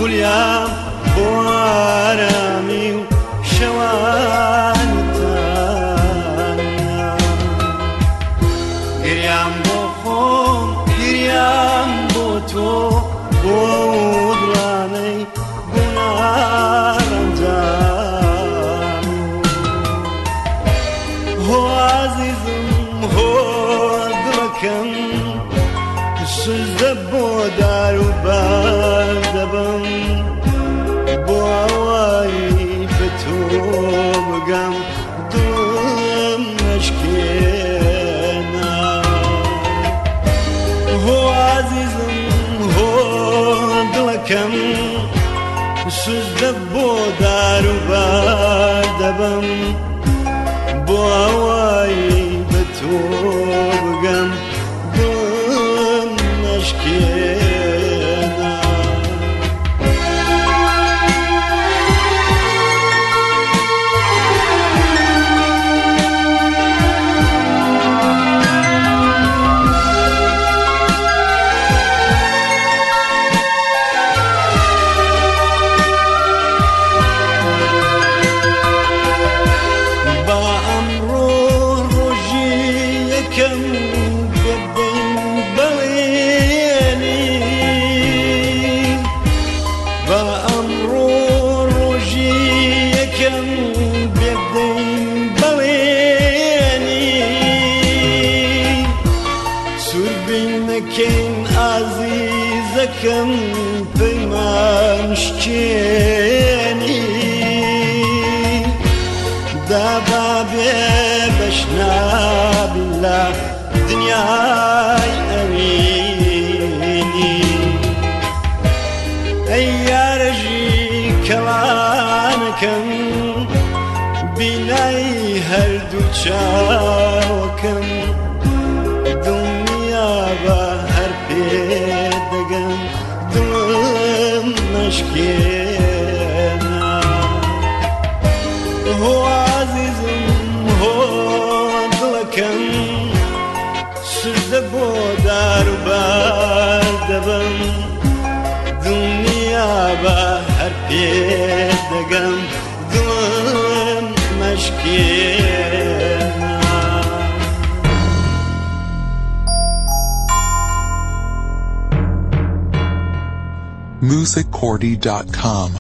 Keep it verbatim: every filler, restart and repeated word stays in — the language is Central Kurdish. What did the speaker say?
خولیام بۆ ئارامی و شەوانتان گریام بۆ خۆم گریام بۆ تۆ بۆ دڵانەی بووناڕەنجام هۆ عەزیزم هۆ دڵەکەم سوزدە بۆ دار و بار دەبم بۆ ئەوەی بە تۆ بگەم دڵم نەشکێنا هۆ عەزیزم هۆ دڵەکەم سوزدە بۆ دار و بار دەبم بۆ ئەوەی بە تۆ بگەم دڵم نەشکێنا عزیزەکەم پەیمان شکێنی دابا بێ بەشنابی لە دنیای ئەوینی ئەی یارەژی کەڵانەکەم بینای هەردوو چاوەکەم دڵنیا بە هەر پێدەگەم دڵم نەشکێنا هۆ عەزیزم هۆ دڵەکەم سوزدە بۆ دار و بار دەبم دڵنیا بە هەر پێدەگەم دڵم نەشکێنا music cordy dot com